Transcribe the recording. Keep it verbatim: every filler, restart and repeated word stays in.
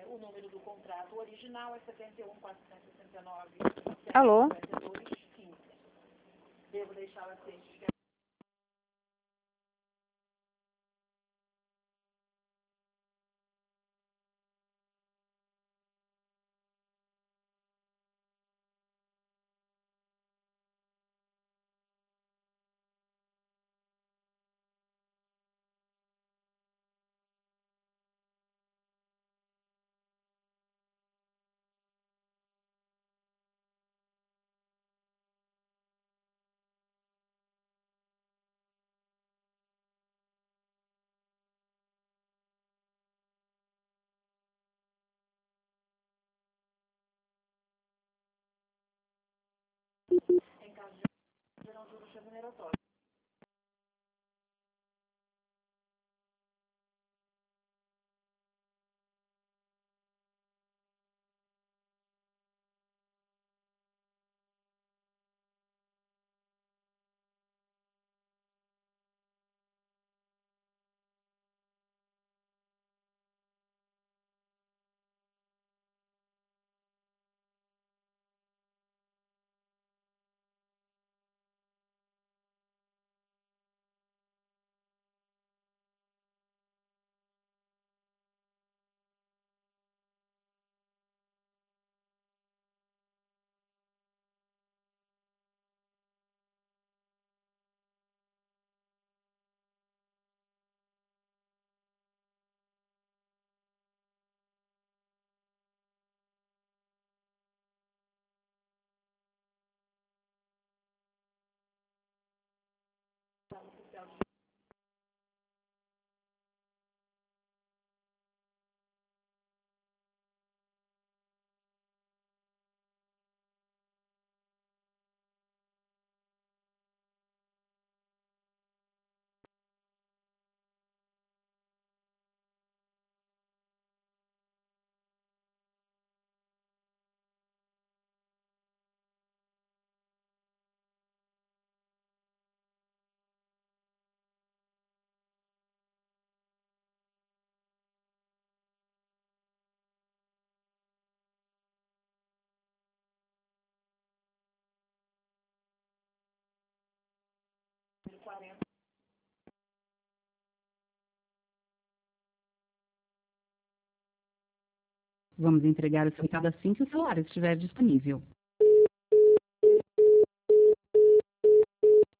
o número do contrato original é setenta e um, quatrocentos e sessenta e nove, Alô? cinquenta e dois, quinze. Devo deixá-la cientificar. Em caso de serão juros remuneratórios. Oficial de quarenta. Vamos entregar o seu recado assim que o celular estiver disponível.